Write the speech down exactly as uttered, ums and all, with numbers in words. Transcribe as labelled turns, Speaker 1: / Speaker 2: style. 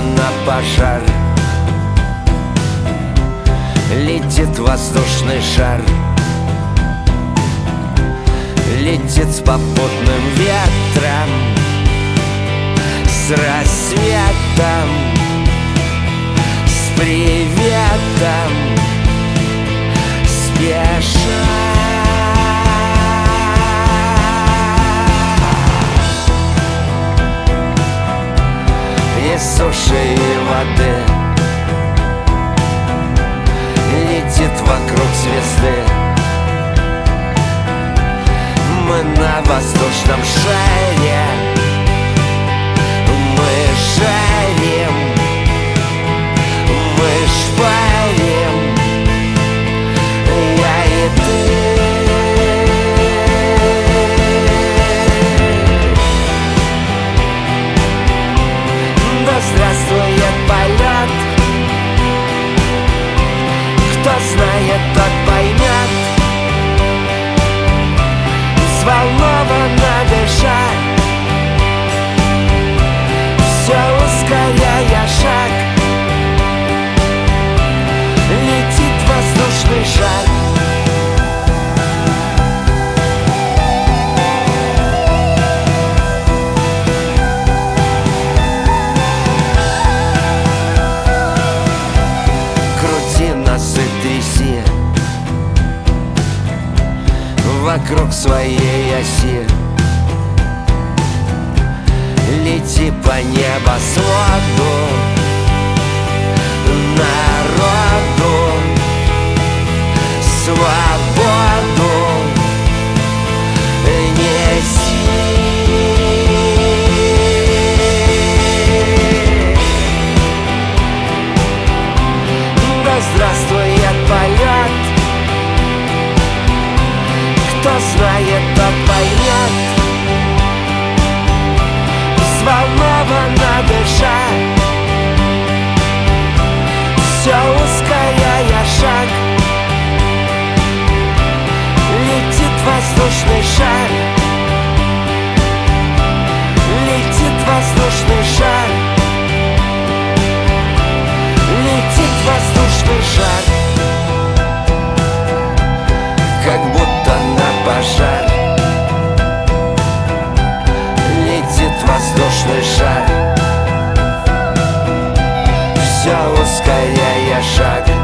Speaker 1: на пожар. Летит воздушный шар, летит с попутным ветром, с рассветом, с приветом, спеша. Из суши и воды летит вокруг звезды. Мы на воздушном шаре, мы жарим, мы шпарим, я и ты. Да здравствует полет, кто знает, тот поймет. Взволнованно дыша, все ускоряя шаг, летит воздушный шар. Крути нас и тряси вокруг своей оси. Лети по небосводу, народу свободу неси. Да здравствует полет, кто знает, тот поймет. Взволнованно дыша, все ускоряя шаг, летит воздушный шар, летит воздушный шар, летит воздушный шар. Как будто на пожар летит воздушный шар, все ускоряя шаг.